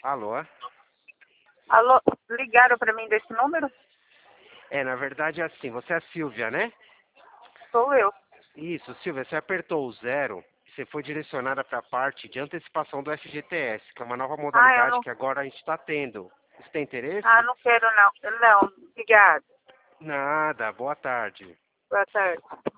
Alô? Alô, ligaram para mim desse número? Na verdade é assim, você é a Silvia, né? Sou eu. Isso, Silvia, você apertou o 0, você foi direcionada para a parte de antecipação do FGTS, que é uma nova Ah, eu modalidade não. que agora a gente está tendo. Você tem Ah, interesse? não quero não. Não, obrigada. Nada, boa tarde. Boa tarde.